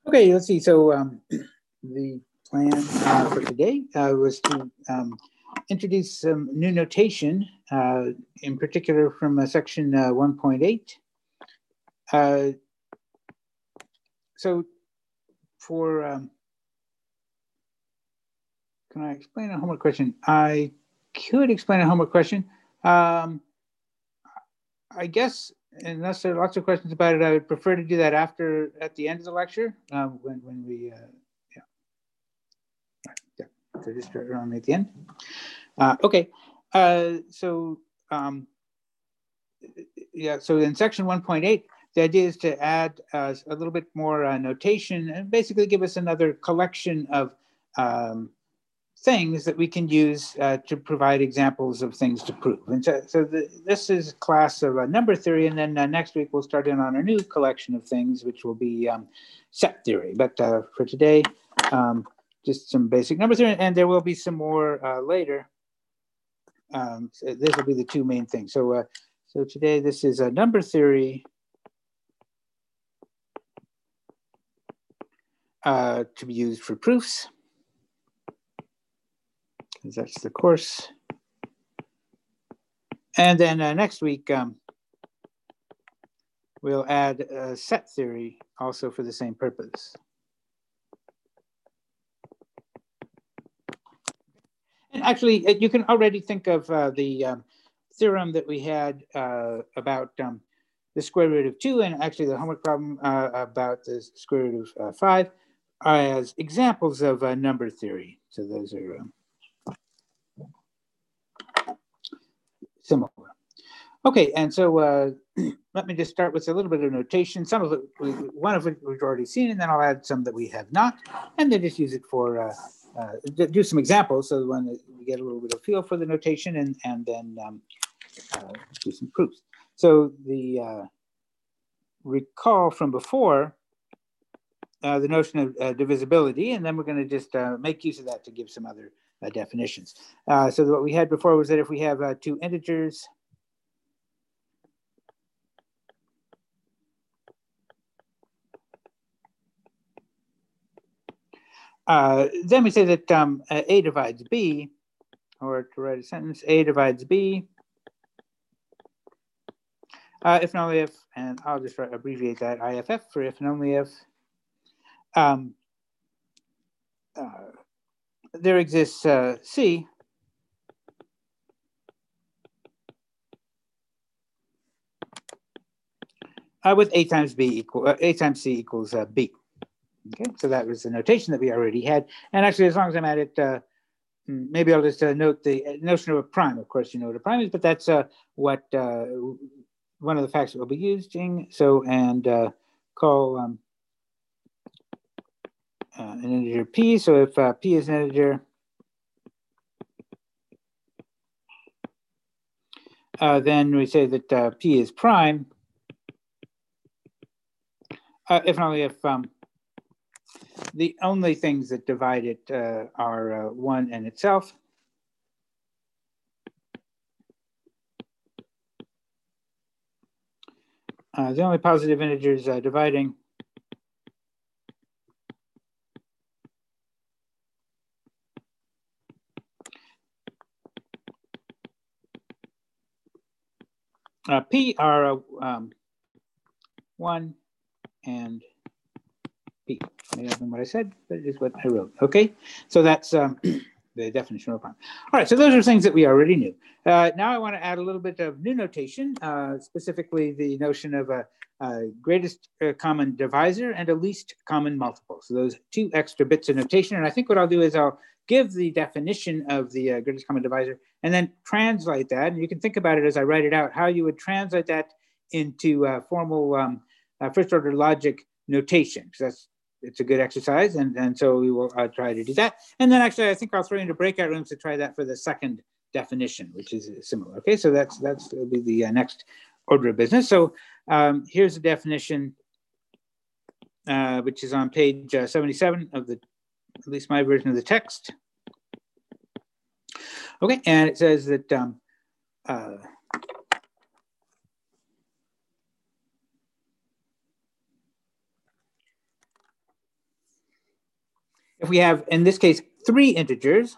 Okay, let's see. So the plan for today was to introduce some new notation, in particular from section 1.8. So for, can I explain a homework question? I could explain a homework question. I guess, unless there are lots of questions about it, I would prefer to do that at the end of the lecture, when we, so just start around at the end. Okay, so so in section 1.8, the idea is to add a little bit more notation and basically give us another collection of things that we can use to provide examples of things to prove. And so this is a class of number theory, and then next week we'll start in on a new collection of things, which will be set theory. But for today, just some basic number theory, and there will be some more later. So this will be the two main things. So today this is a number theory to be used for proofs, because that's the course. And then next week, we'll add set theory also for the same purpose. And actually, you can already think of the theorem that we had about the square root of 2, and actually the homework problem about the square root of 5 as examples of number theory. So those are similar. Okay, and so let me just start with a little bit of notation. Some of it, one of it we've already seen, and then I'll add some that we have not, and then just use it for do some examples, so when we get a little bit of feel for the notation, and then do some proofs. So the recall from before the notion of divisibility, and then we're going to just make use of that to give some other definitions. So what we had before was that if we have two integers, then we say that A divides B, or to write a sentence, A divides B, if and only if, and I'll just abbreviate that, IFF for if and only if, there exists C with A times C equals B. Okay, so that was the notation that we already had. And actually, as long as I'm at it, maybe I'll just note the notion of a prime. Of course, you know what a prime is, but that's what one of the facts that we'll be using. So, and call an integer P. So if P is an integer, then we say that P is prime, if and only if the only things that divide it are 1 and itself. The only positive integers dividing P are 1 and P. I don't know what I said, but it is what I wrote. Okay, so that's the definition of a prime. All right, so those are things that we already knew. Now I want to add a little bit of new notation, specifically the notion of a greatest common divisor and a least common multiple. So those two extra bits of notation. And I think what I'll do is I'll give the definition of the greatest common divisor and then translate that. And you can think about it as I write it out, how you would translate that into formal first order logic notation. So it's a good exercise, and so we will try to do that. And then actually, I think I'll throw into breakout rooms to try that for the second definition, which is similar. Okay, so that's will be the next order of business. So here's the definition, which is on page 77 of the, at least my version of the text. Okay, and it says that If we have, in this case, 3 integers,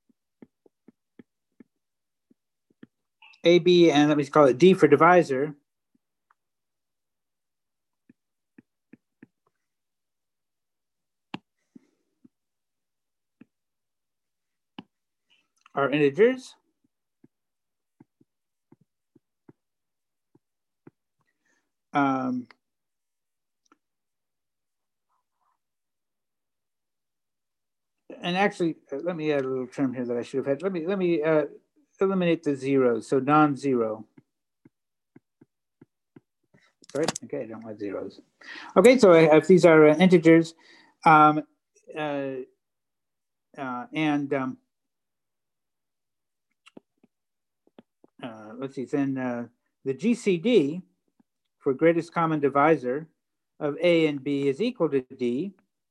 A, B, and let me call it D for divisor, are integers, and actually, let me add a little term here that I should have had. Let me eliminate the zeros, so non-zero. Right? Okay, I don't want zeros. Okay, so if these are integers, and let's see, then the GCD for greatest common divisor of A and B is equal to D.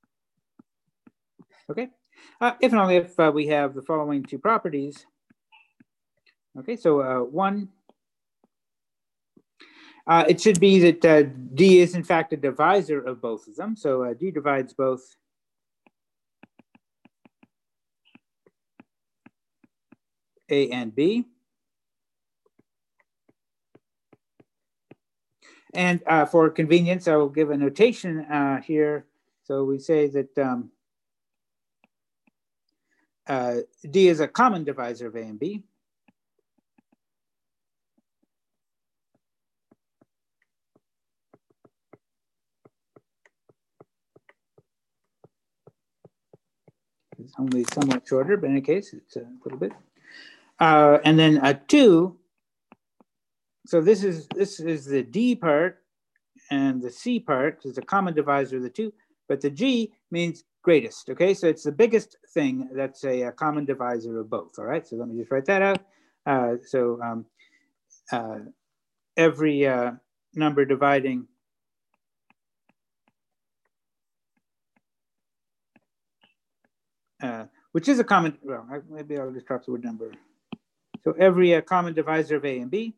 Okay, if and only if we have the following 2 properties. Okay, so 1, it should be that D is in fact a divisor of both of them. So D divides both A and B. And for convenience, I will give a notation here. So we say that D is a common divisor of A and B. It's only somewhat shorter, but in any case, it's a little bit. And then 2. So this is the D part, and the C part is the common divisor of the 2. But the G means greatest. Okay, so it's the biggest thing that's a common divisor of both. All right, so let me just write that out. Every number dividing which is a common, well, maybe I'll just drop the word number. So every common divisor of A and B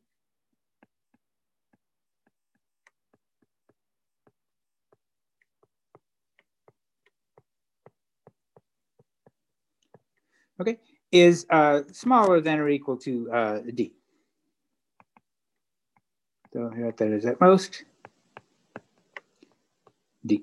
okay, is smaller than or equal to D. So here that is at most D.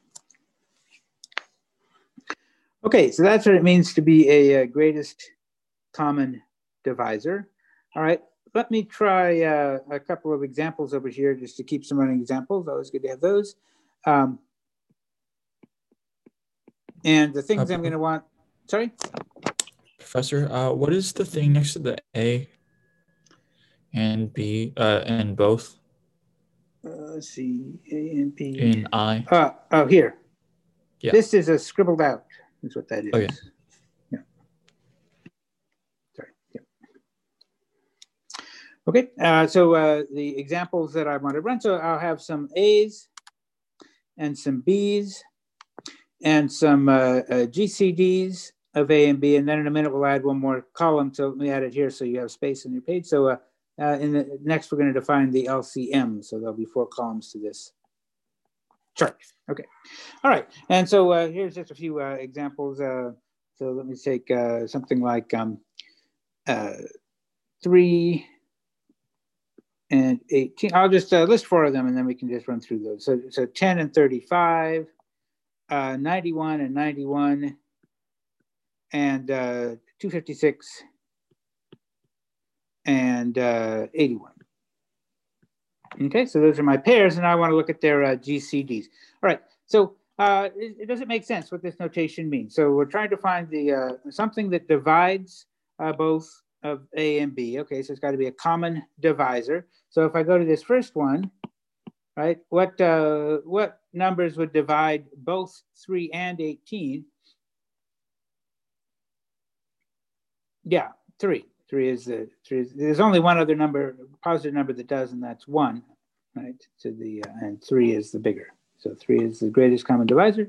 Okay, so that's what it means to be a greatest common divisor. All right, let me try a couple of examples over here just to keep some running examples. Always good to have those. And the things I'm going to want, sorry? Professor, what is the thing next to the A and B and both? Let's see, A and B. In I. Oh, here. Yeah. This is a scribbled out, is what that is. Okay. Yeah. Sorry. Yeah. Okay, so the examples that I want to run, so I'll have some A's and some B's and some GCDs of A and B, and then in a minute we'll add one more column. So let me add it here so you have space on your page. So next we're going to define the LCM. So there'll be 4 columns to this chart. Okay, all right. And so here's just a few examples. So let me take something like 3 and 18. I'll just list 4 of them and then we can just run through those. So 10 and 35, 91 and 91, and 256 and 81. Okay, so those are my pairs, and I want to look at their GCDs. All right, so it doesn't make sense what this notation means. So we're trying to find the something that divides both of A and B. Okay, so it's got to be a common divisor. So if I go to this first one, right, what numbers would divide both 3 and 18? Yeah, 3. 3 is the 3. There's only one other number, positive number that does, and that's 1, right? So the and 3 is the bigger. So 3 is the greatest common divisor.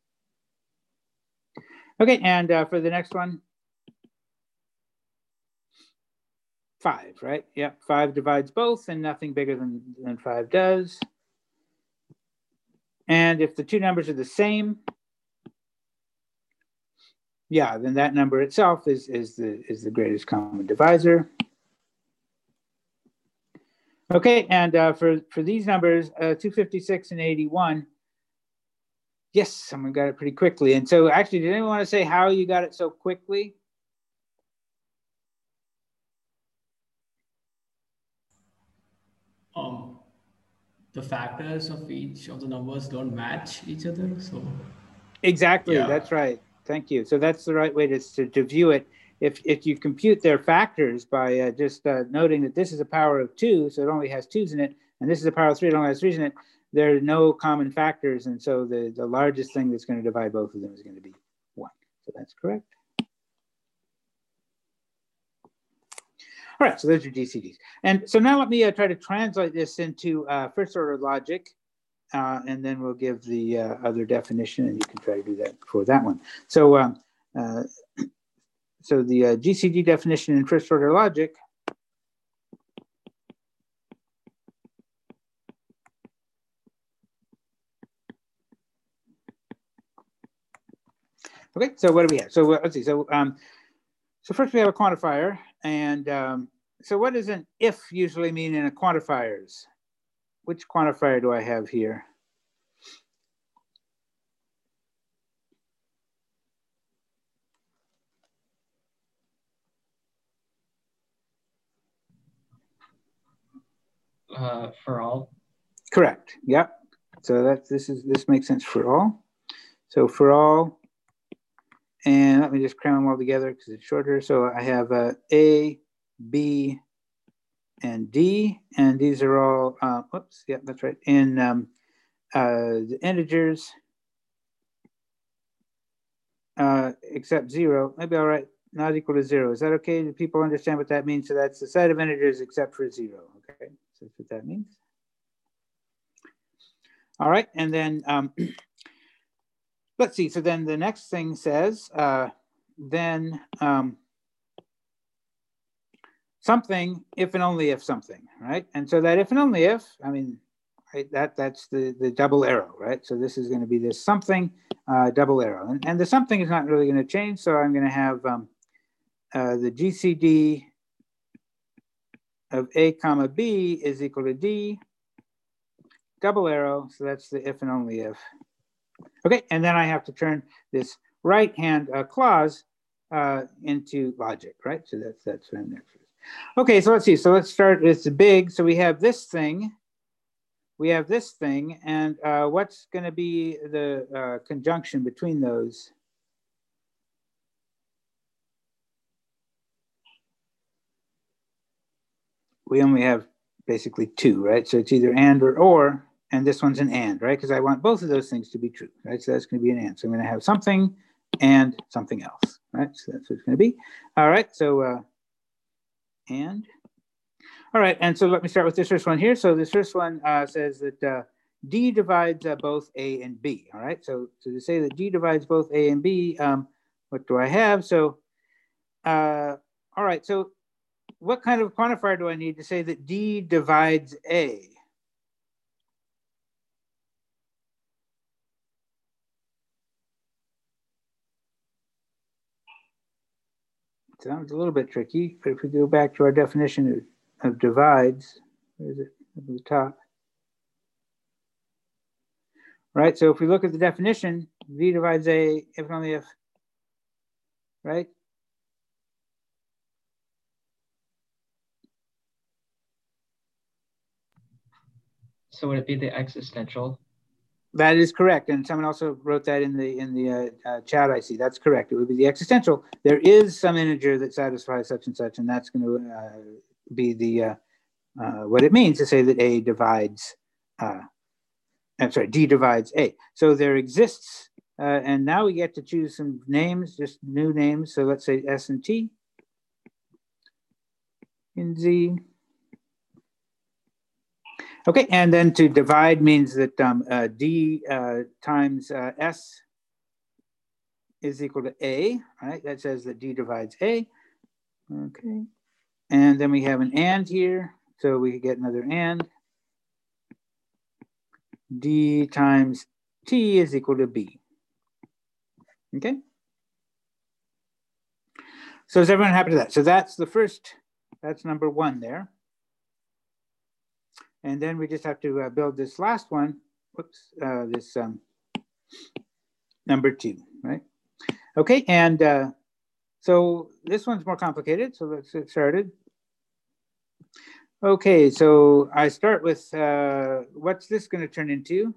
Okay, and for the next one, 5, right? Yep, 5 divides both, and nothing bigger than 5 does. And if the 2 numbers are the same, yeah, then that number itself is the greatest common divisor. Okay, and for these numbers, 256 and 81, yes, someone got it pretty quickly. And so actually, did anyone want to say how you got it so quickly? The factors of each of the numbers don't match each other, so Exactly, yeah. That's right. Thank you. So that's the right way to view it. If you compute their factors by just noting that this is a power of 2, so it only has 2's in it, and this is a power of 3, it only has 3's in it, there are no common factors, and so the largest thing that's going to divide both of them is going to be 1. So that's correct. All right, so those are GCDs. And so now let me try to translate this into first order logic, and then we'll give the other definition, and you can try to do that for that one. So, so the GCD definition in first order logic okay, so what do we have? So let's see. So, so first we have a quantifier, and so what does an if usually mean in a quantifiers? Which quantifier do I have here? For all. Correct. Yep. So this makes sense for all. So for all, and let me just cram them all together because it's shorter. So I have A, B, and D, and these are all, whoops, yeah, that's right, in the integers, except 0. Maybe I'll write not equal to 0. Is that okay? Do people understand what that means? So that's the set of integers except for 0. Okay, so that's what that means. All right, and then let's see. So then the next thing says, then something if and only if something, right? And so that if and only if, I mean, right, that's the double arrow, right? So this is going to be this something double arrow, and the something is not really going to change. So I'm going to have the GCD of A comma B is equal to D double arrow. So that's the if and only if. Okay, and then I have to turn this right hand clause into logic, right? So that's what I'm next. Okay, so let's see. So let's start. It's big. So we have this thing. We have this thing, and what's going to be the conjunction between those? We only have basically 2, right? So it's either and or, and this one's an and, right? Because I want both of those things to be true, right? So that's going to be an and. So I'm going to have something and something else, right? So that's what it's going to be. All right, so and. All right, and so let me start with this first one here. So this first one says that D divides both A and B, all right? So to say that D divides both A and B, what do I have? So, all right, so what kind of quantifier do I need to say that D divides A? Sounds a little bit tricky, but if we go back to our definition of divides, where is it? At the top. Right, so if we look at the definition, D divides A if and only if, right? So would it be the existential? That is correct, and someone also wrote that in the chat. I see that's correct. It would be the existential. There is some integer that satisfies such and such, and that's going to be the what it means to say that A divides. I'm sorry, D divides A. So there exists, and now we get to choose some names, just new names. So let's say S and T in Z. Okay, and then to divide means that D times S is equal to A, right? That says that D divides A. Okay, and then we have an and here, so we get another and. D times T is equal to B. Okay. So is everyone happy with that? So that's the first, that's number one there. And then we just have to build this last one, whoops, this number two, right? Okay, and so this one's more complicated, so let's get started. Okay, so I start with, what's this gonna turn into?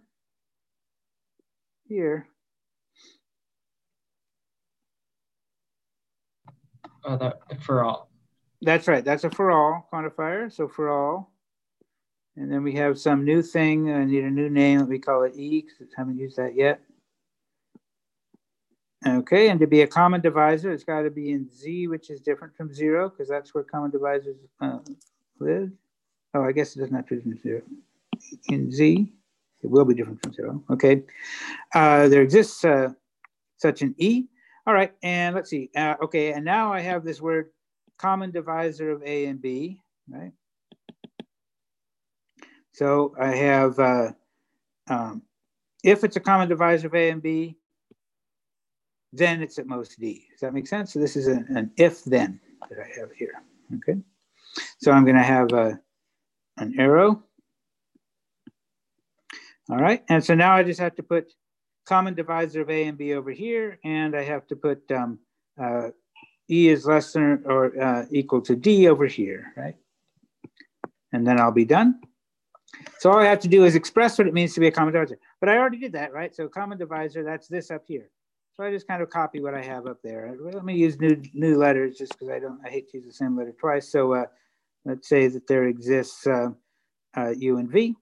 Here. That for all. That's right, that's a for all quantifier, so for all. And then we have some new thing, I need a new name, let me call it E, because I haven't used that yet. Okay, and to be a common divisor, it's got to be in Z, which is different from 0, because that's where common divisors live. Oh, I guess it doesn't have to be from 0. In Z, it will be different from 0. Okay, there exists such an E. All right, and let's see. Okay, and now I have this word common divisor of A and B, right? So I have, if it's a common divisor of A and B, then it's at most D. Does that make sense? So this is an if then that I have here, okay? So I'm gonna have an arrow. All right, and so now I just have to put common divisor of A and B over here, and I have to put E is less than or equal to D over here, right? And then I'll be done. So all I have to do is express what it means to be a common divisor. But I already did that, right? So common divisor, that's this up here. So I just kind of copy what I have up there. Let me use new letters just because I hate to use the same letter twice. So let's say that there exists U and V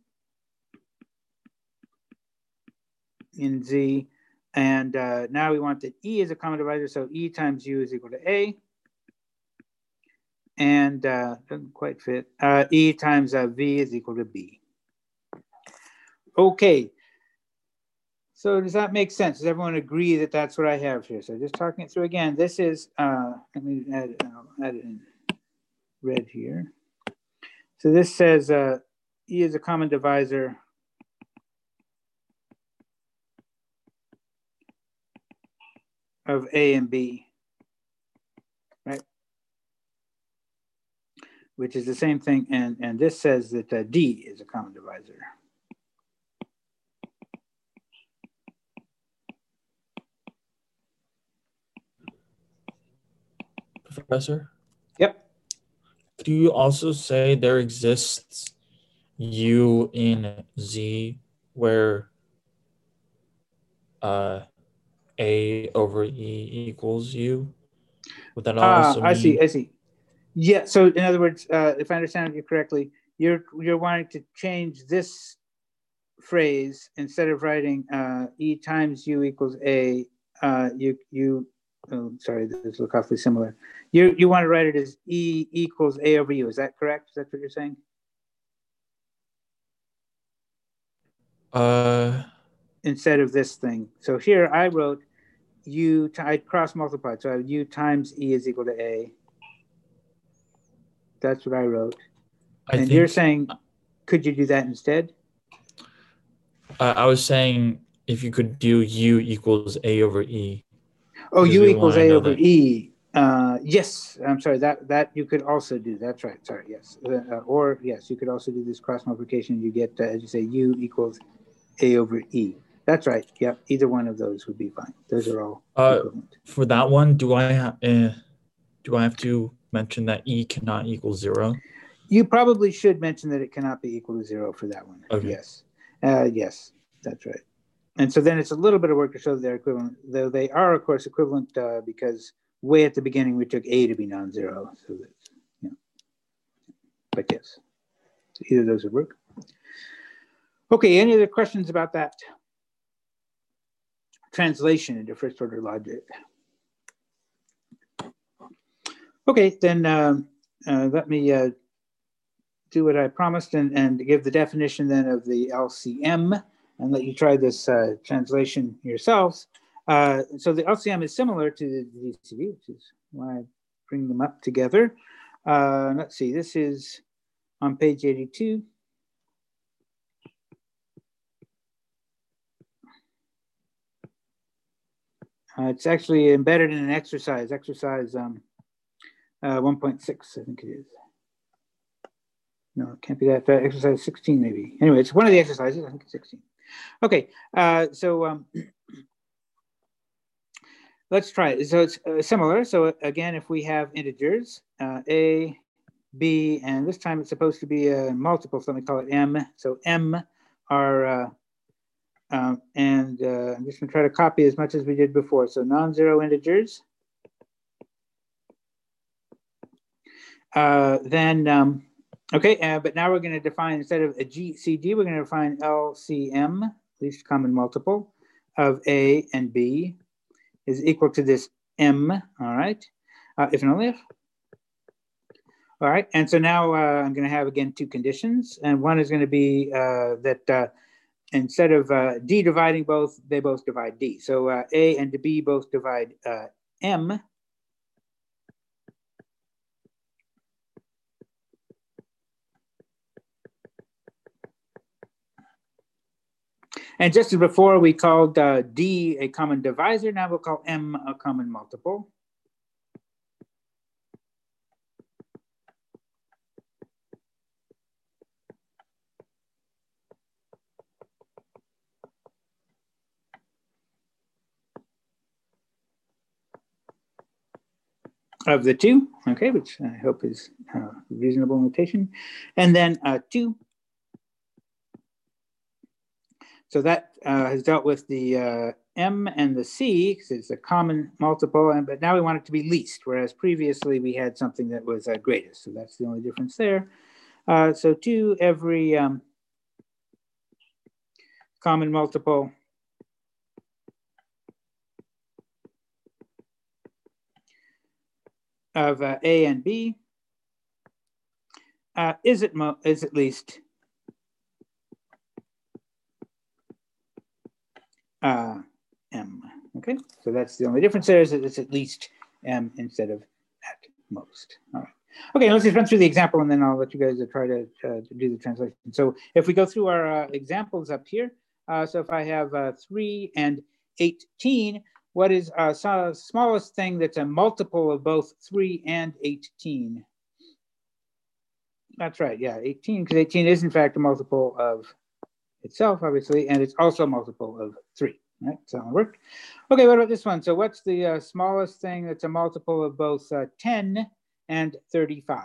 in Z. And now we want that E is a common divisor. So E times U is equal to A. And doesn't quite fit. E times V is equal to B. Okay. So does that make sense? Does everyone agree that that's what I have here? So just talking it through again, this is, let me add it in red here. So this says E is a common divisor of A and B, right? Which is the same thing, and this says that D is a common divisor. Professor? Yep. Do you also say there exists U in Z where A over E equals U? Would that also I mean? see. Yeah, so in other words, if I understand you correctly, you're wanting to change this phrase instead of writing E times U equals A, sorry, this look awfully similar. You want to write it as E equals A over U. Is that correct? Is that what you're saying? Instead of this thing. So here I wrote I cross multiplied. So I have U times E is equal to A. That's what I wrote. And you're saying, could you do that instead? I was saying if you could do U equals A over E. Oh, U equals A over E. Yes, I'm sorry, that you could also do. That's right, sorry, yes. Or yes, you could also do this cross multiplication. You get, as you say, U equals A over E. That's right, yep, either one of those would be fine. Those are all equivalent. For that one, do I have to mention that E cannot equal 0? You probably should mention that it cannot be equal to 0 for that one. Okay. Yes, yes, that's right. And so then it's a little bit of work to show they're equivalent, though they are, of course, equivalent because way at the beginning we took A to be non-zero. So that, you know. But yes, so either of those would work. Okay, any other questions about that? Translation into first order logic. Okay, then let me do what I promised and give the definition then of the LCM and let you try this translation yourselves. So the LCM is similar to the DCV, which is why I bring them up together. Let's see, this is on page 82. It's actually embedded in an exercise 1.6, I think it is. No, it can't be that. Exercise 16, maybe. Anyway, it's one of the exercises. I think it's 16. Okay, so let's try it. So it's similar. So again, if we have integers, a, b, and this time it's supposed to be a multiple, so let me call it m. So m are, and I'm just gonna try to copy as much as we did before. So non-zero integers. Then, okay, but now we're going to define, instead of a GCD, we're going to define LCM, least common multiple, of A and B is equal to this M, all right, if and only if. All right, and so now I'm going to have, again, two conditions, and one is going to be that instead of D dividing both, they both divide D. So A and B both divide M. And just as before, we called D a common divisor. Now we'll call M a common multiple. Of the two, okay, which I hope is reasonable notation. And then 2. So that has dealt with the M and the C, because it's a common multiple, but now we want it to be least, whereas previously we had something that was greatest. So that's the only difference there. So 2 every common multiple of A and B is at least M. Okay, so that's the only difference there, is that it's at least M instead of at most. All right. Okay, let's just run through the example, and then I'll let you guys try to do the translation. So if we go through our examples up here, so if I have 3 and 18, what is the smallest thing that's a multiple of both 3 and 18? That's right, yeah, 18, because 18 is in fact a multiple of itself, obviously, and it's also a multiple of 3. Right, so that worked. Okay, what about this one? So what's the smallest thing that's a multiple of both 10 and 35?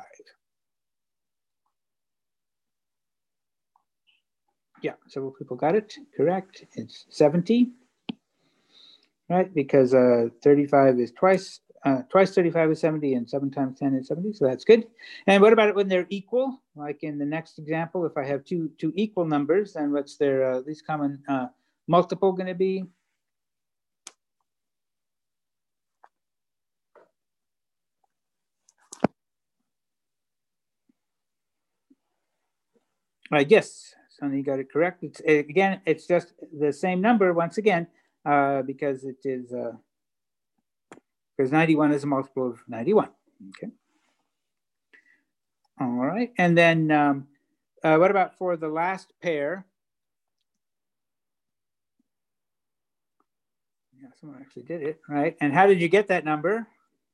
Yeah, several people got it correct. It's 70, right? Because 35 is twice 35 is 70, and 7 times 10 is 70, so that's good. And what about it when they're equal? Like in the next example, if I have two equal numbers, then what's their least common multiple going to be? Yes, Sonny got it correct. It's, again, it's just the same number once again, because it is because 91 is a multiple of 91. Okay. All right, and then what about for the last pair? Yeah, someone actually did it, right? And how did you get that number?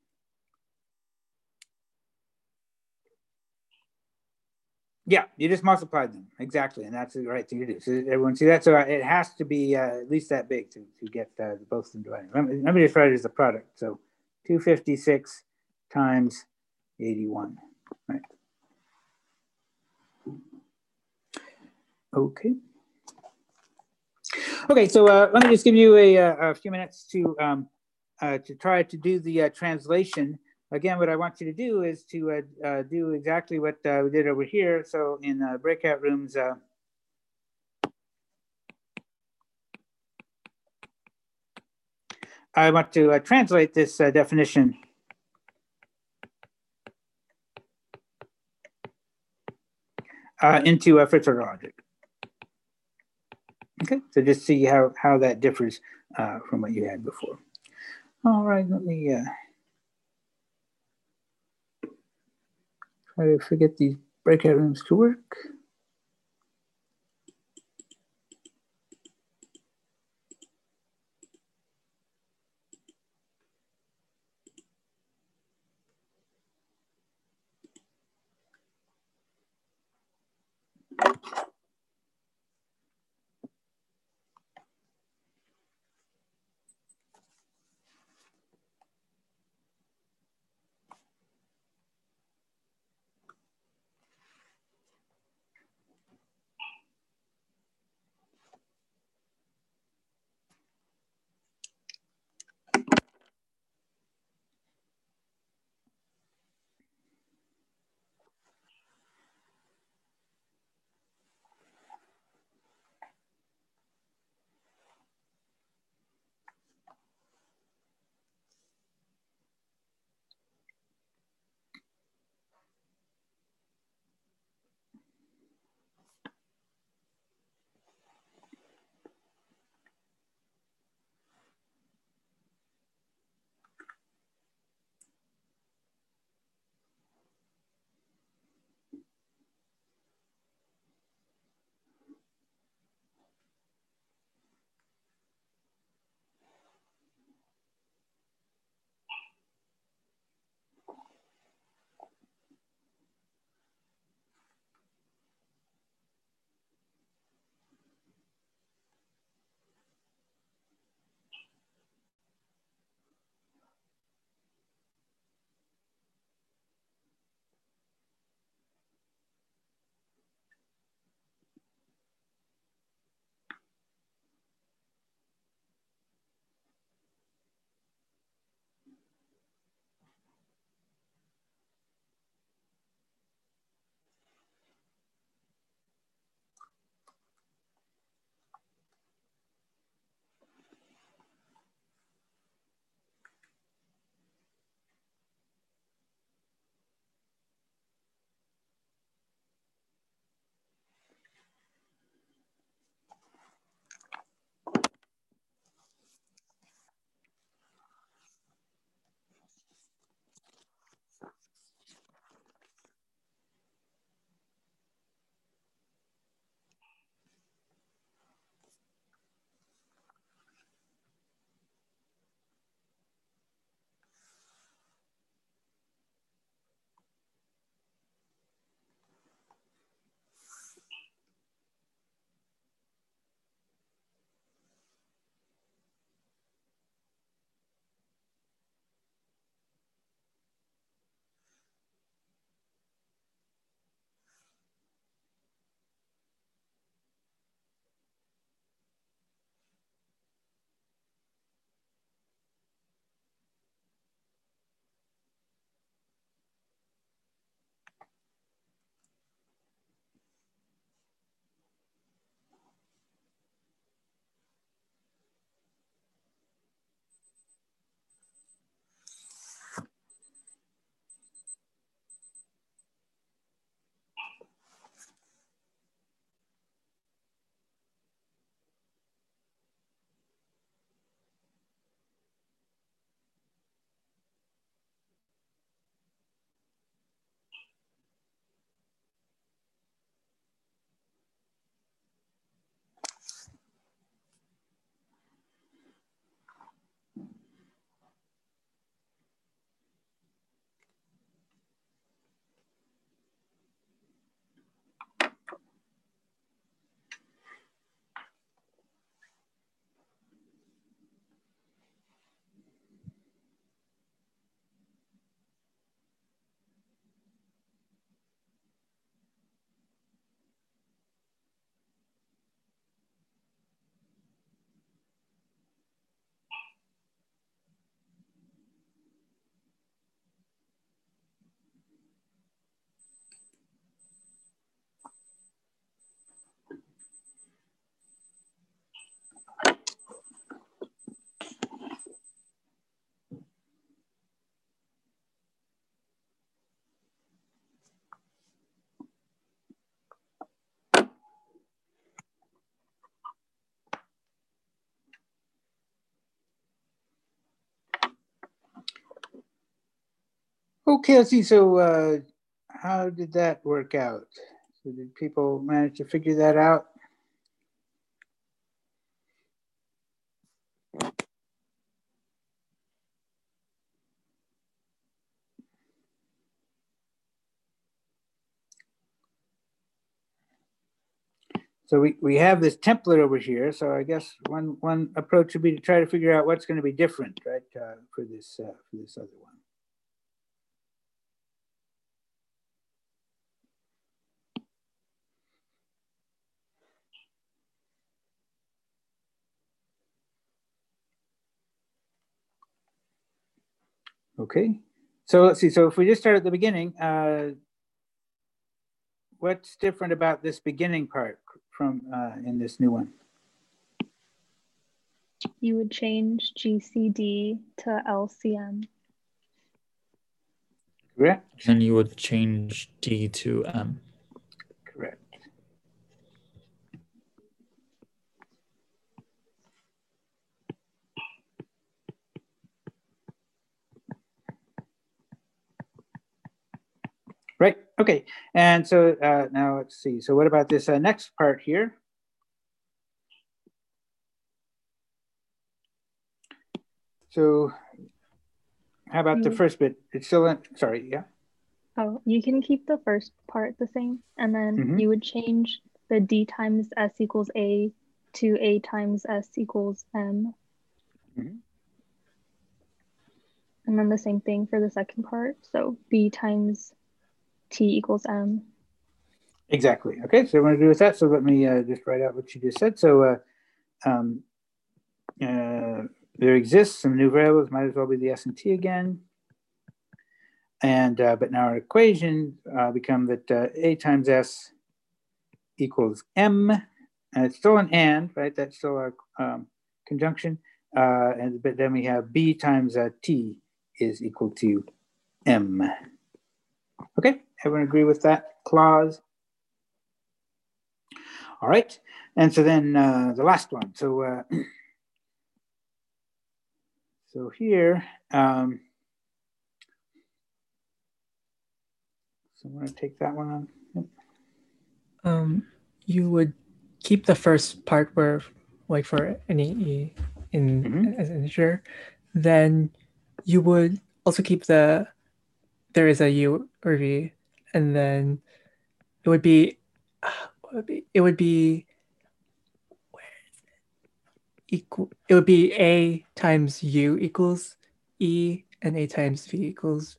Yeah, you just multiplied them, exactly, and that's the right thing to do. So everyone see that? So it has to be at least that big to get both of them divided. Let me just write it as a product. So 256 times 81, right? Okay. Okay, so let me just give you a few minutes to try to do the translation. Again, what I want you to do is to do exactly what we did over here. So in breakout rooms, I want to translate this definition into a first order logic. Okay, so just see how that differs from what you had before. All right, let me try to get these breakout rooms to work. Okay, let's see. So how did that work out? So did people manage to figure that out? So we have this template over here. So I guess one approach would be to try to figure out what's going to be different, right, for this other one. Okay, so let's see. So if we just start at the beginning, what's different about this beginning part from in this new one? You would change GCD to LCM. Correct. And you would change D to M. Correct. Right. Okay. And so now let's see. So what about this next part here? So how about the first bit? It's still in, sorry, yeah. Oh, you can keep the first part the same, and then you would change the D times S equals A to A times S equals M. And then the same thing for the second part. So B times T equals M. Exactly. Okay, so we're going to do with that. So let me just write out what you just said. So there exists some new variables, might as well be the S and T again. And but now our equation become that A times S equals M. And it's still an and, right? That's still our conjunction. But then we have B times T is equal to M. Okay, everyone agree with that clause? All right, and so then the last one. So so here, so I'm going to take that one on. You would keep the first part where, like for any E in as an integer, then you would also keep there is a U or V, and then it would be equal. It would be A times U equals E, and A times V equals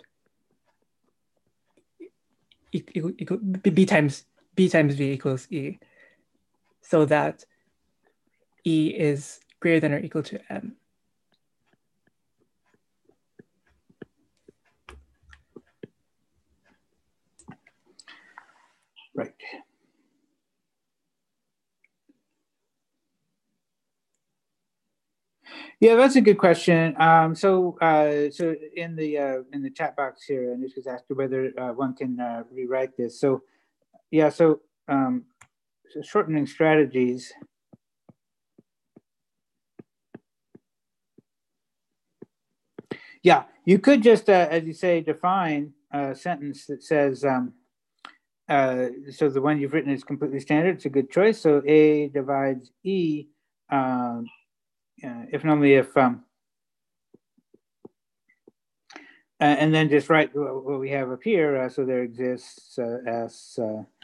B times V equals E, so that E is greater than or equal to M. Right. Yeah, that's a good question. So in the chat box here, Anushka's was asked whether one can rewrite this. So yeah, so shortening strategies. Yeah, you could just, as you say, define a sentence that says, so the one you've written is completely standard. It's a good choice. So A divides E, if and only if, and then just write what we have up here. So there exists S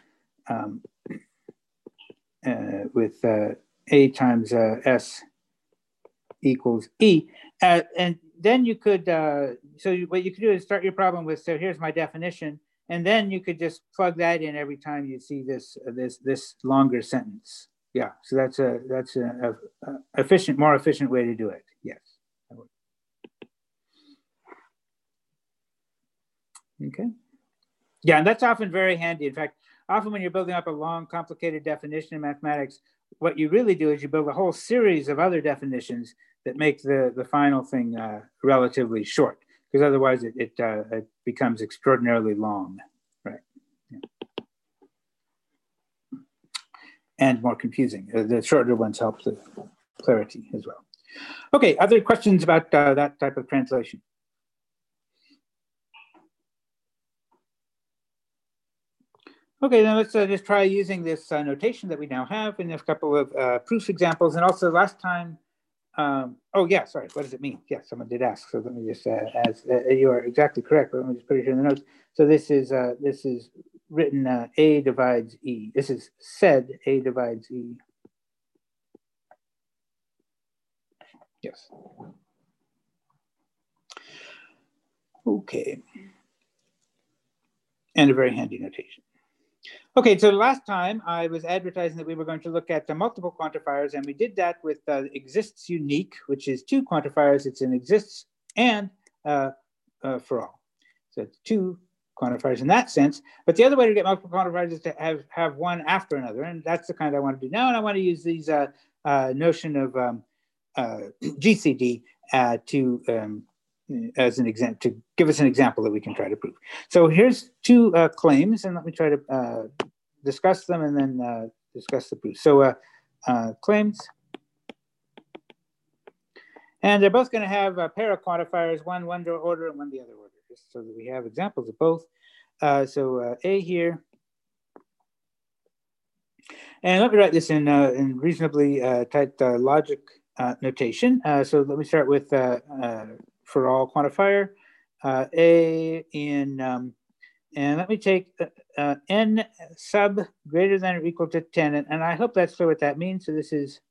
with A times S equals E. And then you could, so what you could do is start your problem with, so here's my definition, and then you could just plug that in every time you see this longer sentence. Yeah, so that's a more efficient way to do it. Yes. Okay. Yeah, and that's often very handy. In fact, often when you're building up a long, complicated definition in mathematics, what you really do is you build a whole series of other definitions that make the final thing relatively short, because otherwise it becomes extraordinarily long, right? Yeah. And more confusing. The shorter ones help the clarity as well. Okay, other questions about that type of translation? Okay, then let's just try using this notation that we now have in a couple of proof examples. And also last time, oh yeah, sorry, what does it mean? Yeah, someone did ask, so let me just, you are exactly correct, but let me just put it here in the notes. So this is written A divides E. This is said A divides E. Yes. Okay. And a very handy notation. Okay, so last time I was advertising that we were going to look at the multiple quantifiers, and we did that with exists unique, which is two quantifiers. It's an exists and for all. So it's two quantifiers in that sense. But the other way to get multiple quantifiers is to have one after another, and that's the kind I want to do now. And I want to use these notion of GCD as an example, to give us an example that we can try to prove. So here's two claims, and let me try to discuss them and then discuss the proof. So claims, and they're both going to have a pair of quantifiers, one order and one the other order, just so that we have examples of both. So A here, and let me write this in reasonably typed logic notation. So let me start with for all quantifier, A in, and let me take n sub greater than or equal to 10, and I hope that's clear what that means. So this is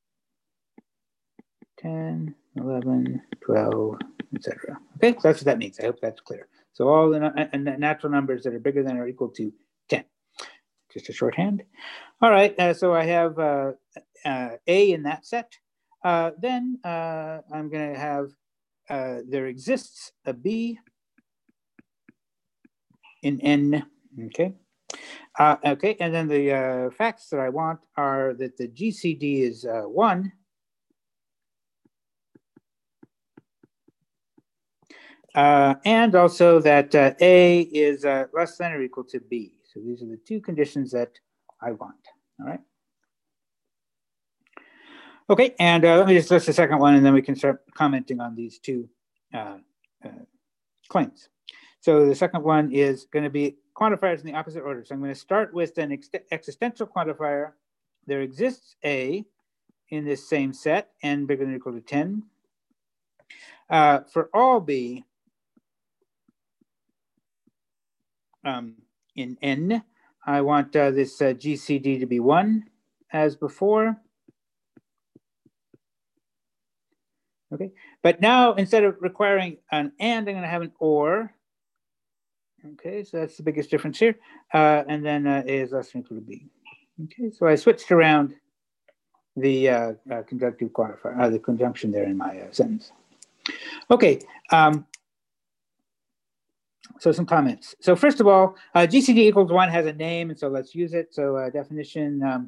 10, 11, 12, etc. Okay, so that's what that means. I hope that's clear. So all the natural numbers that are bigger than or equal to 10. Just a shorthand. All right, so I have A in that set. Then I'm going to have there exists a B in N, okay? Okay, and then the facts that I want are that the GCD is 1, and also that A is less than or equal to B. So these are the two conditions that I want, all right? Okay, and let me just list the second one, and then we can start commenting on these two claims. So the second one is going to be quantifiers in the opposite order. So I'm going to start with an existential quantifier. There exists A in this same set, n bigger than or equal to 10. For all B in N, I want this GCD to be 1 as before. Okay, but now instead of requiring an and, I'm going to have an or. Okay, so that's the biggest difference here. And then A is less than or equal to B. Okay, so I switched around the conjunctive quantifier, the conjunction there in my sentence. Okay, so some comments. So first of all, GCD equals 1 has a name, and so let's use it. So definition,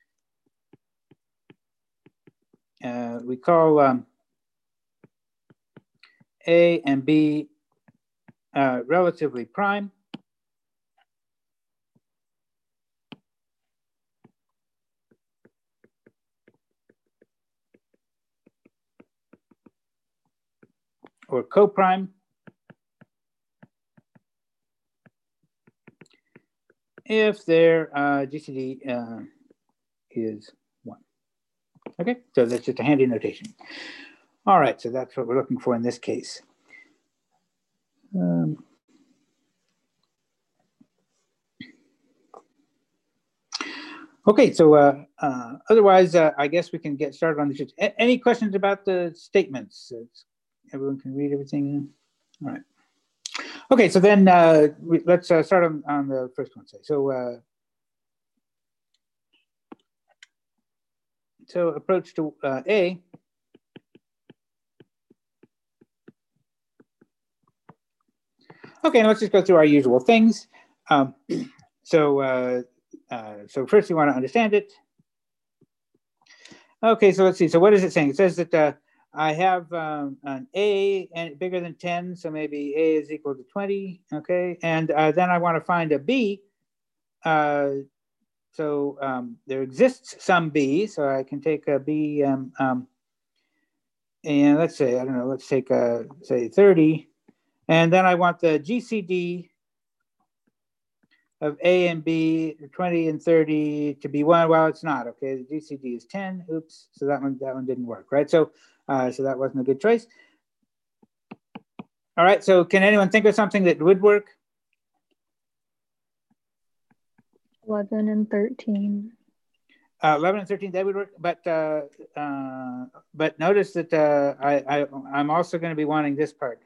we call A and B relatively prime. Or coprime. If their GCD is 1. Okay, so that's just a handy notation. All right, so that's what we're looking for in this case. Okay, so otherwise, I guess we can get started on this. Any questions about the statements? Everyone can read everything. All right. Okay, so then let's start on the first one. So approach to A. Okay, now let's just go through our usual things. So first you want to understand it. Okay, so let's see. So what is it saying? It says that I have an A and bigger than 10, so maybe A is equal to 20, okay? And then I want to find a B. So there exists some B, so I can take a B, and let's say, I don't know, let's take, say 30. And then I want the GCD of A and B, 20 and 30 to be 1. Well, it's not, okay? The GCD is 10. Oops, so that one didn't work, right? So, so that wasn't a good choice. All right, so can anyone think of something that would work? 11 and 13. 11 and 13, that would work, but notice that I'm also going to be wanting this part.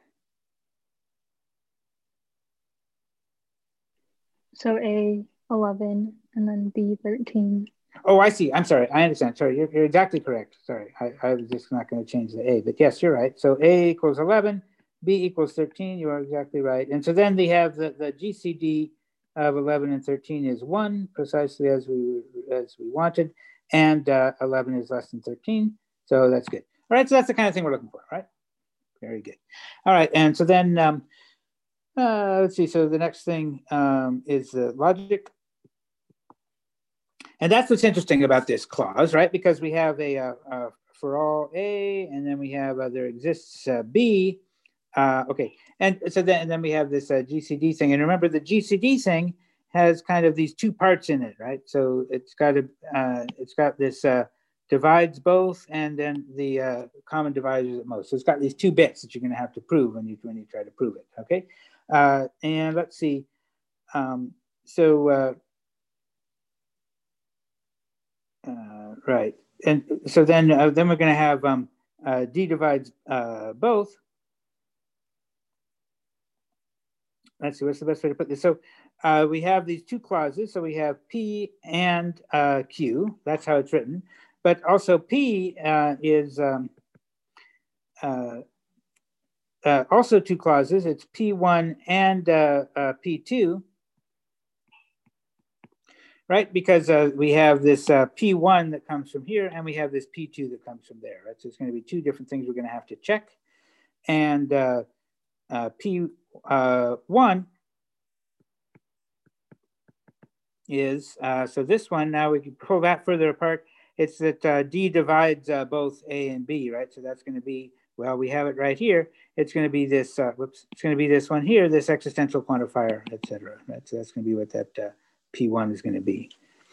So A 11 and then B 13. Oh, I see. I'm sorry. I understand. Sorry, you're exactly correct. Sorry, I was just not going to change the A, but yes, you're right. So A equals 11, B equals 13. You are exactly right. And so then they have the GCD of 11 and 13 is 1, precisely as we wanted, and 11 is less than 13. So that's good. All right. So that's the kind of thing we're looking for, right? Very good. All right. And so then let's see. So the next thing is the logic. And that's what's interesting about this clause, right? Because we have a for all A, and then we have there exists B. Okay, and so then we have this GCD thing. And remember, the GCD thing has kind of these two parts in it, right? So it's got this divides both, and then the common divisors at most. So it's got these two bits that you're going to have to prove when you try to prove it. Okay, and let's see. Right, and so then we're going to have D divides both. Let's see, what's the best way to put this? So we have these two clauses. So we have P and Q. That's how it's written. But also P is also two clauses. It's P1 and P2. Right, because we have this P1 that comes from here, and we have this P2 that comes from there, right? So it's going to be two different things we're going to have to check. And P1 is, so this one, now we can pull that further apart. It's that D divides both A and B, right? So that's going to be, well, we have it right here. It's going to be this, it's going to be this one here, this existential quantifier, et cetera, right? So that's going to be what that P1 is going to be.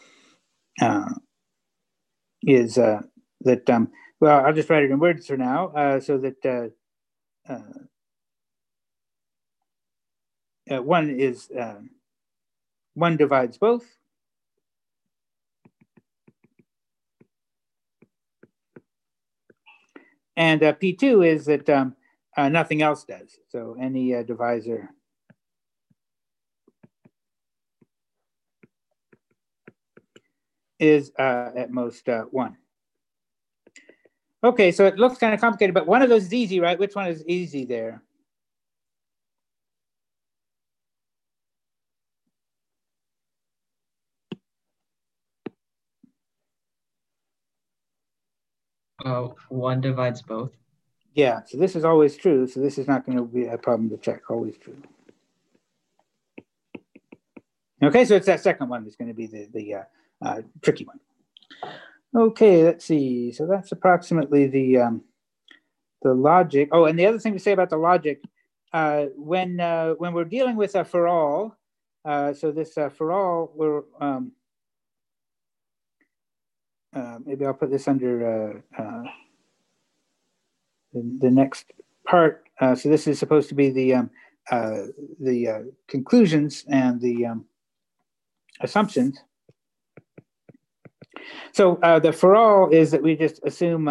Well, I'll just write it in words for now, so that one is one divides both. And P2 is that nothing else does. So any divisor is at most 1. Okay, so it looks kind of complicated, but one of those is easy, right? Which one is easy there? One divides both. Yeah, so this is always true. So this is not going to be a problem to check, always true. Okay, so it's that second one that's going to be the tricky one. Okay, let's see. So that's approximately the logic. Oh, and the other thing to say about the logic, when we're dealing with a for all, so this for all, we're maybe I'll put this under the next part. So this is supposed to be the conclusions and the assumptions. So the for all is that we just assume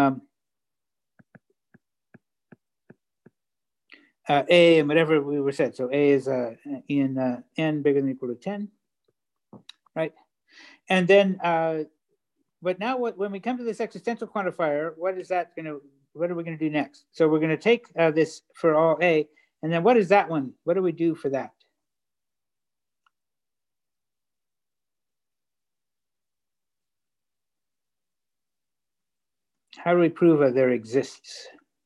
A and whatever we were said. So A is in n bigger than or equal to 10, right? And then, but now when we come to this existential quantifier, what are we going to do next? So we're going to take this for all A, and then what is that one? What do we do for that? How do we prove there exists?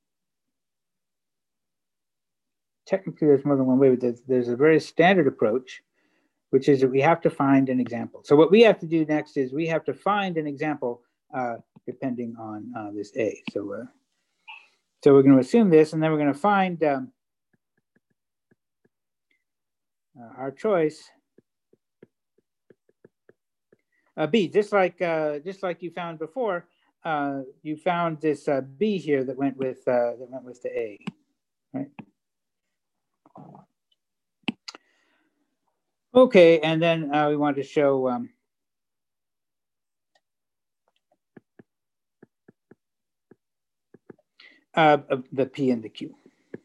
Technically, there's more than one way, but there's a very standard approach, which is that we have to find an example. So what we have to do next is we have to find an example depending on this A. So we're going to assume this, and then we're going to find our choice B, just like you found before. You found this B here that went with the A, right? Okay, and then we want to show the P and the Q.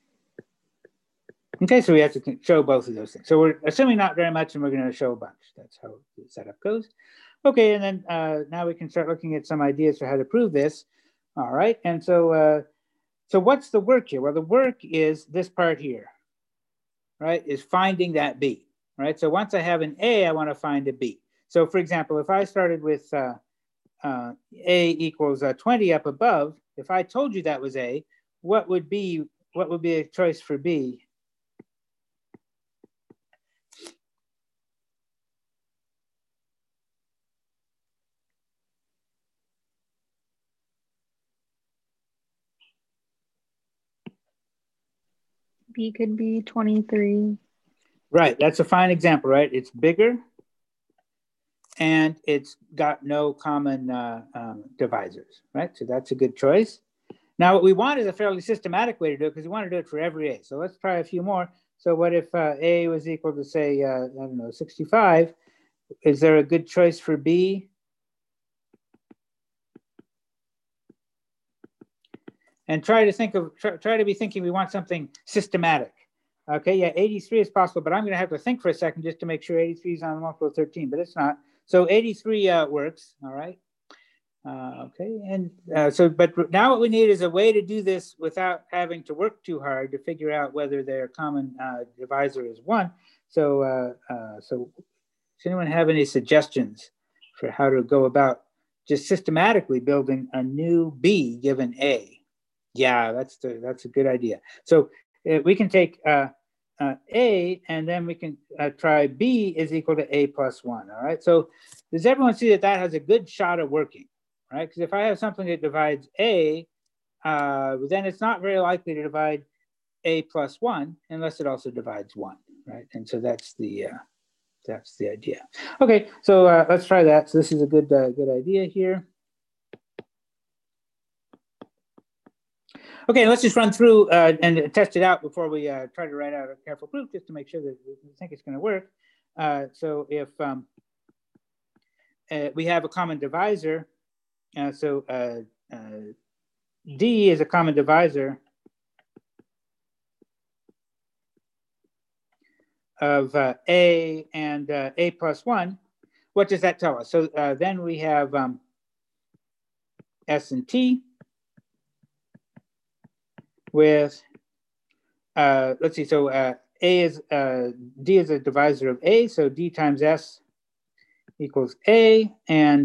Okay, so we have to show both of those things. So we're assuming not very much, and we're going to show a bunch. That's how the setup goes. Okay, and then now we can start looking at some ideas for how to prove this. All right, and so so what's the work here? Well, the work is this part here, right? Is finding that B, right? So once I have an A, I want to find a B. So for example, if I started with A equals 20 up above, if I told you that was A, what would be a choice for B? B could be 23. Right, that's a fine example, right? It's bigger and it's got no common divisors, right? So that's a good choice. Now what we want is a fairly systematic way to do it because we want to do it for every A. So let's try a few more. So what if A was equal to say, I don't know, 65? Is there a good choice for B? And try to be thinking we want something systematic. Okay, yeah, 83 is possible, but I'm going to have to think for a second just to make sure 83 is on the multiple of 13, but it's not. So 83 works, all right. Okay, and but now what we need is a way to do this without having to work too hard to figure out whether their common divisor is 1. So, so does anyone have any suggestions for how to go about just systematically building a new B given A? Yeah, that's a good idea. So we can take A, and then we can try B is equal to A plus 1. All right. So does everyone see that has a good shot of working? Right. Because if I have something that divides A, then it's not very likely to divide A plus 1 unless it also divides 1. Right. And so that's the idea. Okay. So let's try that. So this is a good idea here. Okay, let's just run through and test it out before we try to write out a careful proof, just to make sure that we think it's going to work. So if we have a common divisor, so D is a common divisor of A and A plus 1, what does that tell us? So then we have S and T with, let's see, so D is a divisor of A, so D times S equals A, and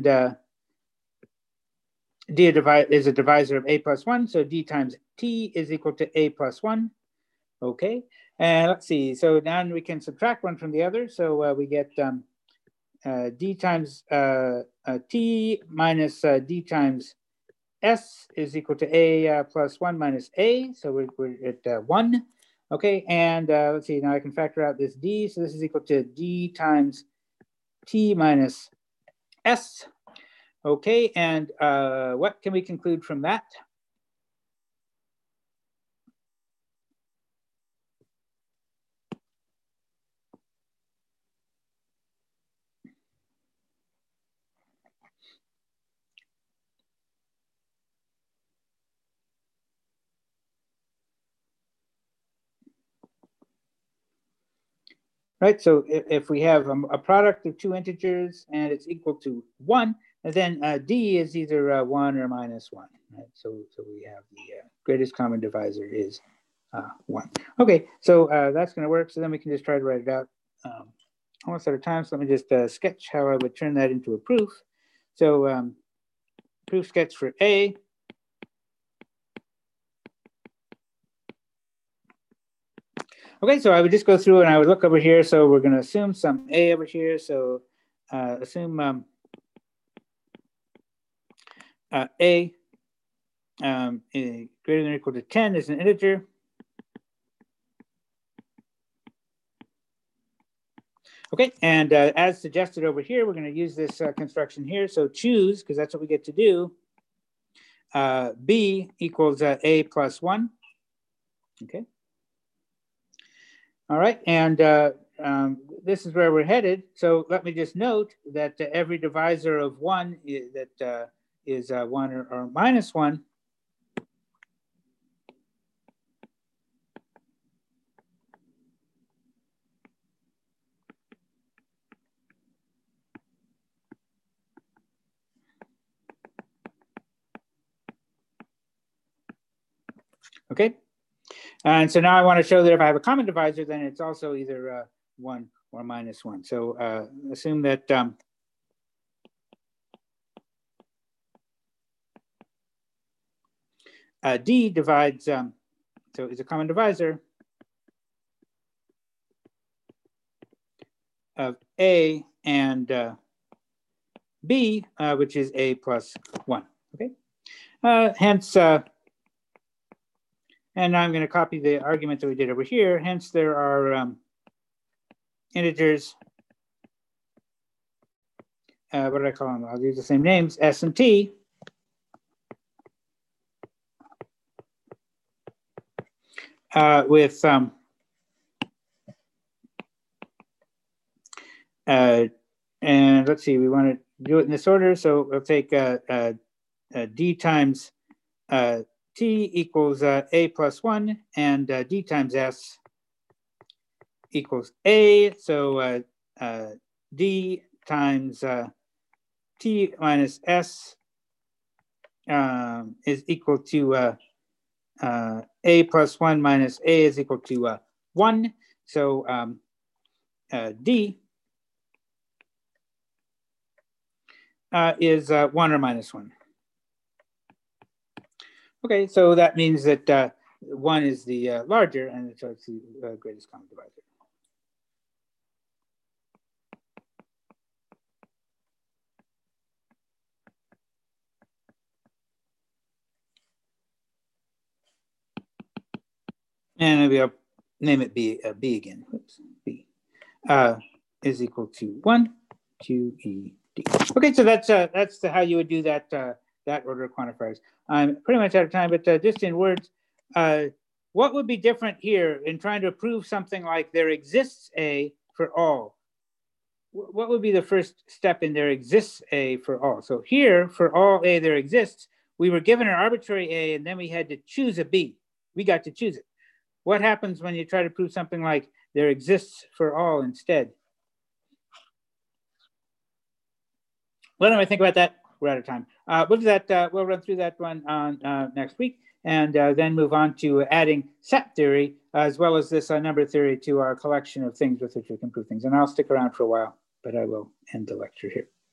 D is a divisor of A plus 1, so D times T is equal to A plus 1. Okay, and let's see, so now we can subtract one from the other, so we get D times T minus D times S is equal to A plus 1 minus A, so we're at 1. Okay, and let's see, now I can factor out this D, so this is equal to D times T minus S. Okay, and what can we conclude from that? Right, so if we have a product of 2 integers and it's equal to 1, then D is either 1 or minus 1. Right, so we have the greatest common divisor is 1. Okay, so that's going to work. So then we can just try to write it out almost out of time. So let me just sketch how I would turn that into a proof. So proof sketch for A. Okay, so I would just go through and I would look over here. So we're going to assume some A over here. So assume A greater than or equal to 10 is an integer. Okay, and as suggested over here, we're going to use this construction here. So choose, because that's what we get to do. B equals A plus 1. Okay. All right, and this is where we're headed. So let me just note that every divisor of 1 is 1 or minus 1. Okay, and so now I want to show that if I have a common divisor, then it's also either 1 or minus 1. So assume that D divides, so it's a common divisor of A and B, which is A plus 1. Okay, hence, and now I'm going to copy the argument that we did over here. Hence, there are integers. What did I call them? I'll use the same names, S and T. With and let's see, we want to do it in this order. So we'll take D times T equals A plus 1, and D times S equals A. So D times T minus S is equal to A plus 1 minus A is equal to 1. So D is 1 or minus 1. Okay, so that means that 1 is the larger, and so it's the greatest common divisor. And maybe I'll name it B again. Oops, B is equal to 1 QED. Okay, so that's how you would do that that order of quantifiers. I'm pretty much out of time, but just in words, what would be different here in trying to prove something like there exists A for all? What would be the first step in there exists A for all? So here, for all A there exists, we were given an arbitrary A, and then we had to choose a B. We got to choose it. What happens when you try to prove something like there exists for all instead? What do I think about that? We're out of time. We'll do that. We'll run through that one on next week, and then move on to adding set theory as well as this number theory to our collection of things with which we can prove things. And I'll stick around for a while, but I will end the lecture here.